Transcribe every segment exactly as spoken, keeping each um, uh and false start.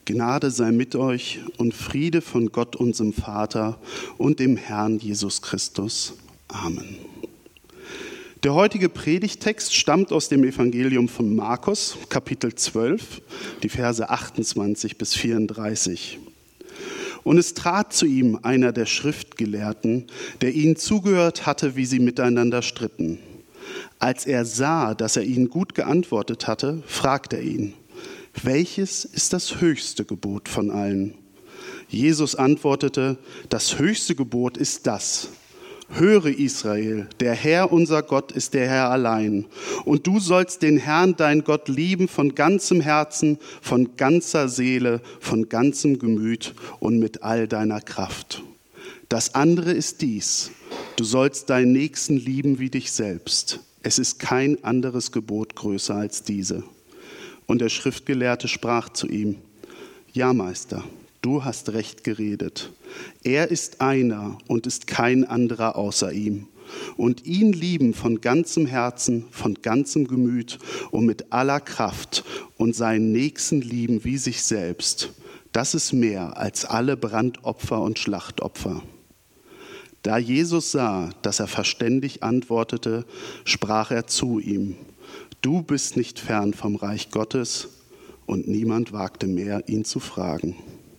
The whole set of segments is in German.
Gnade sei mit euch und Friede von Gott, unserem Vater und dem Herrn Jesus Christus. Amen. Der heutige Predigttext stammt aus dem Evangelium von Markus, Kapitel zwölf, die Verse achtundzwanzig bis vierunddreißig. Und es trat zu ihm einer der Schriftgelehrten, der ihnen zugehört hatte, wie sie miteinander stritten. Als er sah, dass er ihnen gut geantwortet hatte, fragte er ihn: Welches ist das höchste Gebot von allen? Jesus antwortete: Das höchste Gebot ist das: Höre, Israel, der Herr, unser Gott, ist der Herr allein. Und du sollst den Herrn, dein Gott, lieben von ganzem Herzen, von ganzer Seele, von ganzem Gemüt und mit all deiner Kraft. Das andere ist dies: Du sollst deinen Nächsten lieben wie dich selbst. Es ist kein anderes Gebot größer als diese. Und der Schriftgelehrte sprach zu ihm: Ja, Meister, du hast recht geredet. Er ist einer und ist kein anderer außer ihm. Und ihn lieben von ganzem Herzen, von ganzem Gemüt und mit aller Kraft und seinen Nächsten lieben wie sich selbst. Das ist mehr als alle Brandopfer und Schlachtopfer. Da Jesus sah, dass er verständig antwortete, sprach er zu ihm: Du bist nicht fern vom Reich Gottes. Und niemand wagte mehr, ihn zu fragen.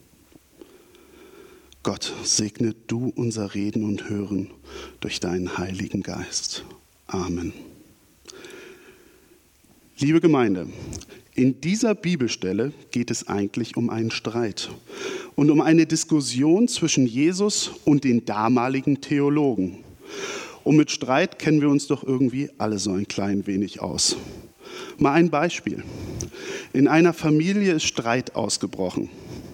Gott, segne du unser Reden und Hören durch deinen Heiligen Geist. Amen. Liebe Gemeinde, in dieser Bibelstelle geht es eigentlich um einen Streit und um eine Diskussion zwischen Jesus und den damaligen Theologen. Und mit Streit kennen wir uns doch irgendwie alle so ein klein wenig aus. Mal ein Beispiel. In einer Familie ist Streit ausgebrochen.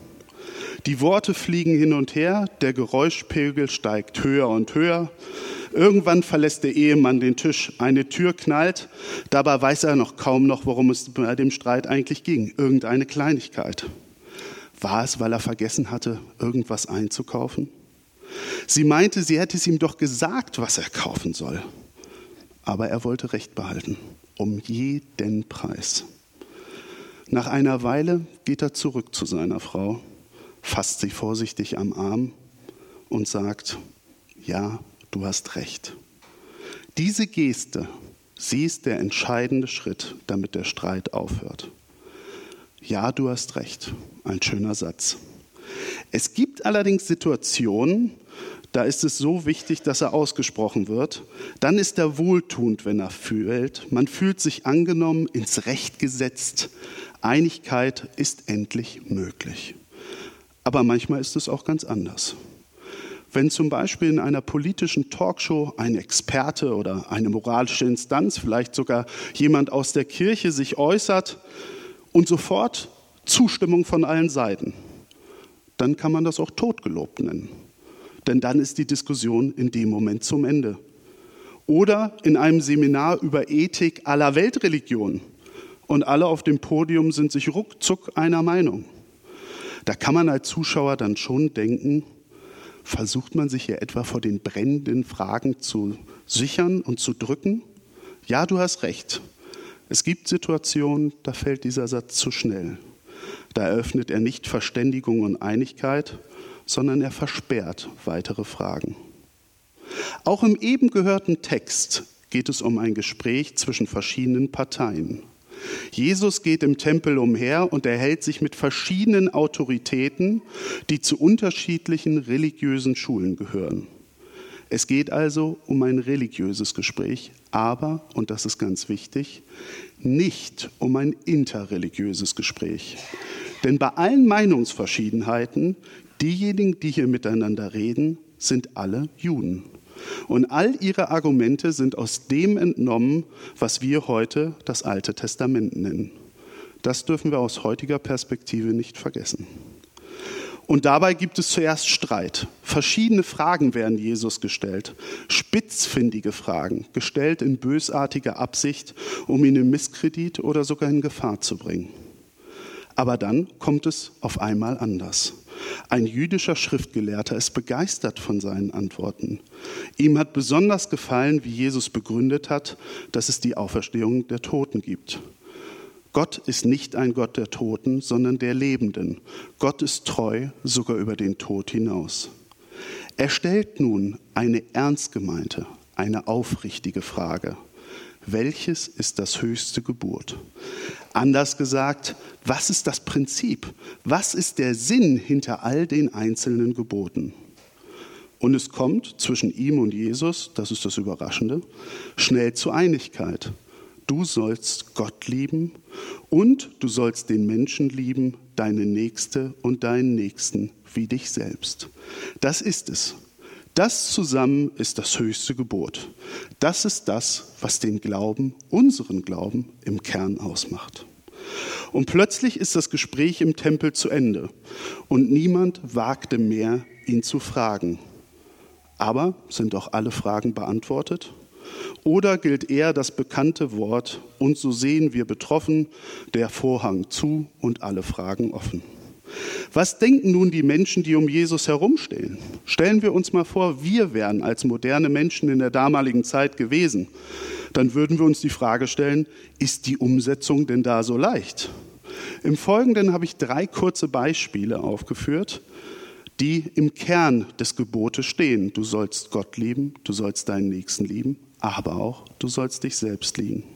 Die Worte fliegen hin und her, der Geräuschpegel steigt höher und höher. Irgendwann verlässt der Ehemann den Tisch, eine Tür knallt, dabei weiß er noch kaum noch, worum es bei dem Streit eigentlich ging. Irgendeine Kleinigkeit. War es, weil er vergessen hatte, irgendwas einzukaufen? Sie meinte, sie hätte es ihm doch gesagt, was er kaufen soll. Aber er wollte Recht behalten, um jeden Preis. Nach einer Weile geht er zurück zu seiner Frau, fasst sie vorsichtig am Arm und sagt: Ja, du hast recht. Diese Geste, sie ist der entscheidende Schritt, damit der Streit aufhört. Ja, du hast recht. Ein schöner Satz. Es gibt allerdings Situationen, da ist es so wichtig, dass er ausgesprochen wird. Dann ist er wohltuend, wenn er fühlt. Man fühlt sich angenommen, ins Recht gesetzt. Einigkeit ist endlich möglich. Aber manchmal ist es auch ganz anders. Wenn zum Beispiel in einer politischen Talkshow ein Experte oder eine moralische Instanz, vielleicht sogar jemand aus der Kirche sich äußert und sofort Zustimmung von allen Seiten, dann kann man das auch totgelobt nennen. Denn dann ist die Diskussion in dem Moment zum Ende. Oder in einem Seminar über Ethik aller Weltreligionen und alle auf dem Podium sind sich ruckzuck einer Meinung. Da kann man als Zuschauer dann schon denken, versucht man sich hier etwa vor den brennenden Fragen zu sichern und zu drücken? Ja, du hast recht. Es gibt Situationen, da fällt dieser Satz zu schnell. Da eröffnet er nicht Verständigung und Einigkeit, sondern er versperrt weitere Fragen. Auch im eben gehörten Text geht es um ein Gespräch zwischen verschiedenen Parteien. Jesus geht im Tempel umher und erhält sich mit verschiedenen Autoritäten, die zu unterschiedlichen religiösen Schulen gehören. Es geht also um ein religiöses Gespräch, aber, und das ist ganz wichtig, nicht um ein interreligiöses Gespräch. Denn bei allen Meinungsverschiedenheiten, diejenigen, die hier miteinander reden, sind alle Juden. Und all ihre Argumente sind aus dem entnommen, was wir heute das Alte Testament nennen. Das dürfen wir aus heutiger Perspektive nicht vergessen. Und dabei gibt es zuerst Streit. Verschiedene Fragen werden Jesus gestellt. Spitzfindige Fragen, gestellt in bösartiger Absicht, um ihn in Misskredit oder sogar in Gefahr zu bringen. Aber dann kommt es auf einmal anders. Ein jüdischer Schriftgelehrter ist begeistert von seinen Antworten. Ihm hat besonders gefallen, wie Jesus begründet hat, dass es die Auferstehung der Toten gibt. Gott ist nicht ein Gott der Toten, sondern der Lebenden. Gott ist treu, sogar über den Tod hinaus. Er stellt nun eine ernst gemeinte, eine aufrichtige Frage. Welches ist das höchste Gebot? Anders gesagt, was ist das Prinzip? Was ist der Sinn hinter all den einzelnen Geboten? Und es kommt zwischen ihm und Jesus, das ist das Überraschende, schnell zur Einigkeit. Du sollst Gott lieben und du sollst den Menschen lieben, deine Nächste und deinen Nächsten wie dich selbst. Das ist es. Das zusammen ist das höchste Gebot. Das ist das, was den Glauben, unseren Glauben, im Kern ausmacht. Und plötzlich ist das Gespräch im Tempel zu Ende und niemand wagte mehr, ihn zu fragen. Aber sind auch alle Fragen beantwortet? Oder gilt eher das bekannte Wort, und so sehen wir betroffen, der Vorhang zu und alle Fragen offen? Was denken nun die Menschen, die um Jesus herumstehen? Stellen wir uns mal vor, wir wären als moderne Menschen in der damaligen Zeit gewesen. Dann würden wir uns die Frage stellen, ist die Umsetzung denn da so leicht? Im Folgenden habe ich drei kurze Beispiele aufgeführt, die im Kern des Gebotes stehen. Du sollst Gott lieben, du sollst deinen Nächsten lieben, aber auch du sollst dich selbst lieben.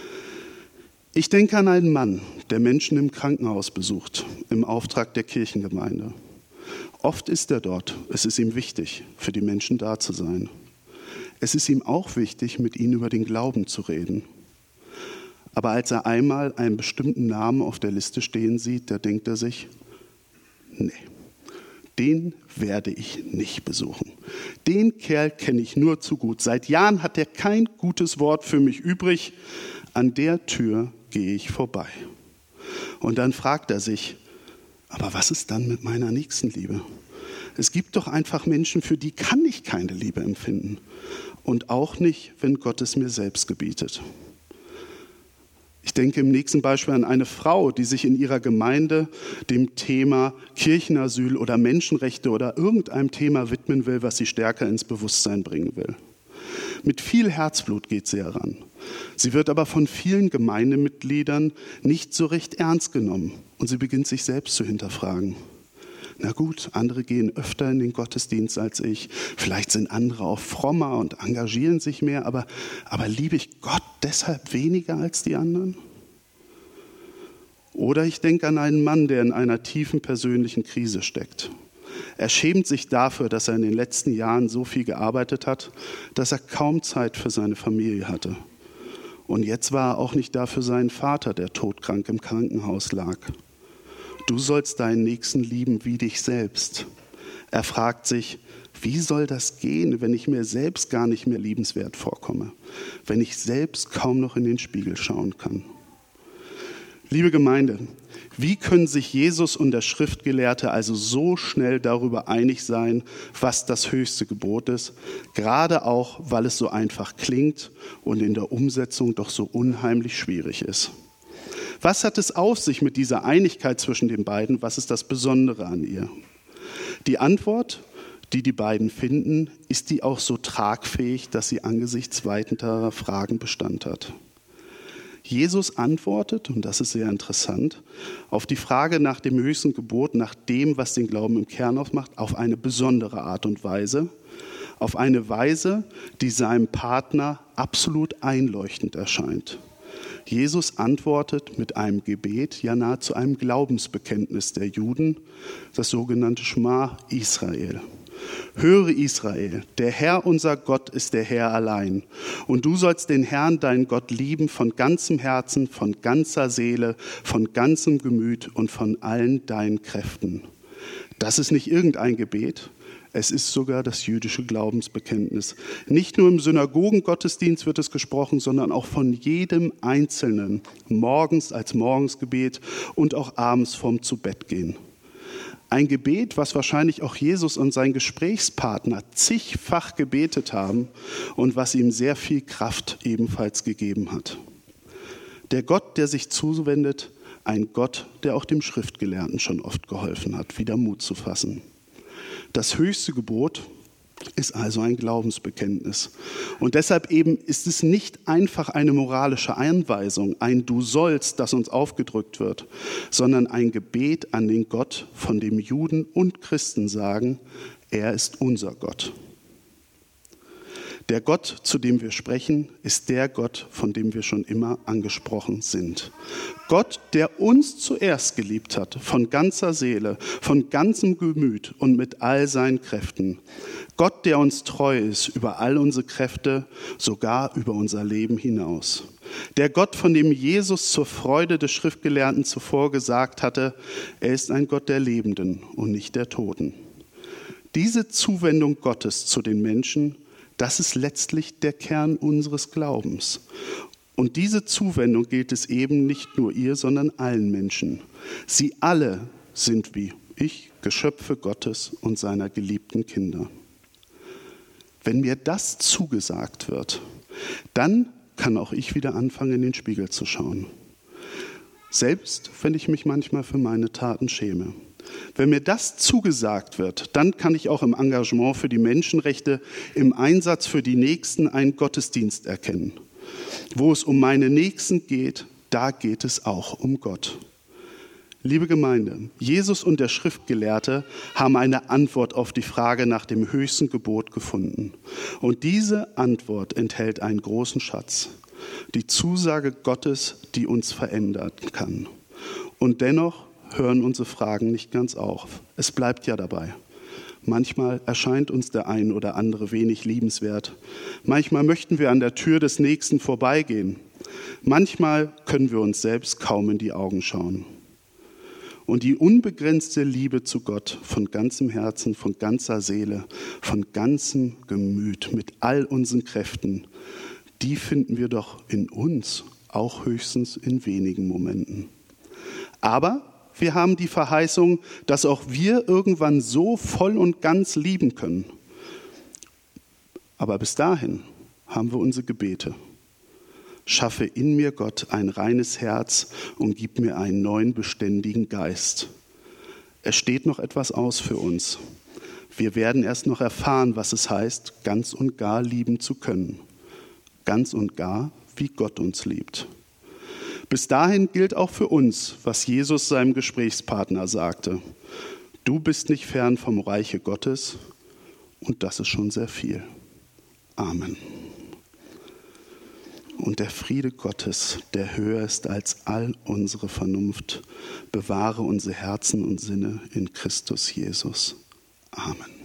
Ich denke an einen Mann, der Menschen im Krankenhaus besucht, im Auftrag der Kirchengemeinde. Oft ist er dort. Es ist ihm wichtig, für die Menschen da zu sein. Es ist ihm auch wichtig, mit ihnen über den Glauben zu reden. Aber als er einmal einen bestimmten Namen auf der Liste stehen sieht, da denkt er sich, nee, den werde ich nicht besuchen. Den Kerl kenne ich nur zu gut. Seit Jahren hat er kein gutes Wort für mich übrig. An der Tür gehe ich vorbei. Und dann fragt er sich, aber was ist dann mit meiner Nächstenliebe? Es gibt doch einfach Menschen, für die kann ich keine Liebe empfinden. Und auch nicht, wenn Gott es mir selbst gebietet. Ich denke im nächsten Beispiel an eine Frau, die sich in ihrer Gemeinde dem Thema Kirchenasyl oder Menschenrechte oder irgendeinem Thema widmen will, was sie stärker ins Bewusstsein bringen will. Mit viel Herzblut geht sie heran. Sie wird aber von vielen Gemeindemitgliedern nicht so recht ernst genommen und sie beginnt sich selbst zu hinterfragen. Na gut, andere gehen öfter in den Gottesdienst als ich. Vielleicht sind andere auch frommer und engagieren sich mehr, aber, aber liebe ich Gott deshalb weniger als die anderen? Oder ich denke an einen Mann, der in einer tiefen persönlichen Krise steckt. Er schämt sich dafür, dass er in den letzten Jahren so viel gearbeitet hat, dass er kaum Zeit für seine Familie hatte. Und jetzt war er auch nicht da für seinen Vater, der todkrank im Krankenhaus lag. Du sollst deinen Nächsten lieben wie dich selbst. Er fragt sich, wie soll das gehen, wenn ich mir selbst gar nicht mehr liebenswert vorkomme, wenn ich selbst kaum noch in den Spiegel schauen kann? Liebe Gemeinde, wie können sich Jesus und der Schriftgelehrte also so schnell darüber einig sein, was das höchste Gebot ist, gerade auch, weil es so einfach klingt und in der Umsetzung doch so unheimlich schwierig ist? Was hat es auf sich mit dieser Einigkeit zwischen den beiden? Was ist das Besondere an ihr? Die Antwort, die die beiden finden, ist die auch so tragfähig, dass sie angesichts weiterer Fragen Bestand hat. Jesus antwortet, und das ist sehr interessant, auf die Frage nach dem höchsten Gebot, nach dem, was den Glauben im Kern ausmacht, auf eine besondere Art und Weise, auf eine Weise, die seinem Partner absolut einleuchtend erscheint. Jesus antwortet mit einem Gebet, ja nahezu einem Glaubensbekenntnis der Juden, das sogenannte Schma Israel. Höre Israel, der Herr unser Gott ist der Herr allein. Und du sollst den Herrn, deinen Gott, lieben von ganzem Herzen, von ganzer Seele, von ganzem Gemüt und von allen deinen Kräften. Das ist nicht irgendein Gebet. Es ist sogar das jüdische Glaubensbekenntnis. Nicht nur im Synagogengottesdienst wird es gesprochen, sondern auch von jedem Einzelnen, morgens als Morgensgebet und auch abends vorm Zubettgehen. Ein Gebet, was wahrscheinlich auch Jesus und sein Gesprächspartner zigfach gebetet haben und was ihm sehr viel Kraft ebenfalls gegeben hat. Der Gott, der sich zuwendet, ein Gott, der auch dem Schriftgelehrten schon oft geholfen hat, wieder Mut zu fassen. Das höchste Gebot, ist also ein Glaubensbekenntnis. Und deshalb eben ist es nicht einfach eine moralische Einweisung, ein Du sollst, das uns aufgedrückt wird, sondern ein Gebet an den Gott, von dem Juden und Christen sagen, er ist unser Gott. Der Gott, zu dem wir sprechen, ist der Gott, von dem wir schon immer angesprochen sind. Gott, der uns zuerst geliebt hat, von ganzer Seele, von ganzem Gemüt und mit all seinen Kräften. Gott, der uns treu ist über all unsere Kräfte, sogar über unser Leben hinaus. Der Gott, von dem Jesus zur Freude des Schriftgelehrten zuvor gesagt hatte, er ist ein Gott der Lebenden und nicht der Toten. Diese Zuwendung Gottes zu den Menschen, das ist letztlich der Kern unseres Glaubens. Und diese Zuwendung gilt es eben nicht nur ihr, sondern allen Menschen. Sie alle sind wie ich Geschöpfe Gottes und seiner geliebten Kinder. Wenn mir das zugesagt wird, dann kann auch ich wieder anfangen, in den Spiegel zu schauen. Selbst wenn ich mich manchmal für meine Taten schäme. Wenn mir das zugesagt wird, dann kann ich auch im Engagement für die Menschenrechte, im Einsatz für die Nächsten einen Gottesdienst erkennen. Wo es um meine Nächsten geht, da geht es auch um Gott. Liebe Gemeinde, Jesus und der Schriftgelehrte haben eine Antwort auf die Frage nach dem höchsten Gebot gefunden. Und diese Antwort enthält einen großen Schatz. Die Zusage Gottes, die uns verändern kann. Und dennoch hören unsere Fragen nicht ganz auf. Es bleibt ja dabei. Manchmal erscheint uns der ein oder andere wenig liebenswert. Manchmal möchten wir an der Tür des Nächsten vorbeigehen. Manchmal können wir uns selbst kaum in die Augen schauen. Und die unbegrenzte Liebe zu Gott von ganzem Herzen, von ganzer Seele, von ganzem Gemüt, mit all unseren Kräften, die finden wir doch in uns, auch höchstens in wenigen Momenten. Aber wir haben die Verheißung, dass auch wir irgendwann so voll und ganz lieben können. Aber bis dahin haben wir unsere Gebete. Schaffe in mir, Gott, ein reines Herz und gib mir einen neuen, beständigen Geist. Es steht noch etwas aus für uns. Wir werden erst noch erfahren, was es heißt, ganz und gar lieben zu können. Ganz und gar, wie Gott uns liebt. Bis dahin gilt auch für uns, was Jesus seinem Gesprächspartner sagte. Du bist nicht fern vom Reiche Gottes und das ist schon sehr viel. Amen. Und der Friede Gottes, der höher ist als all unsere Vernunft, bewahre unsere Herzen und Sinne in Christus Jesus. Amen.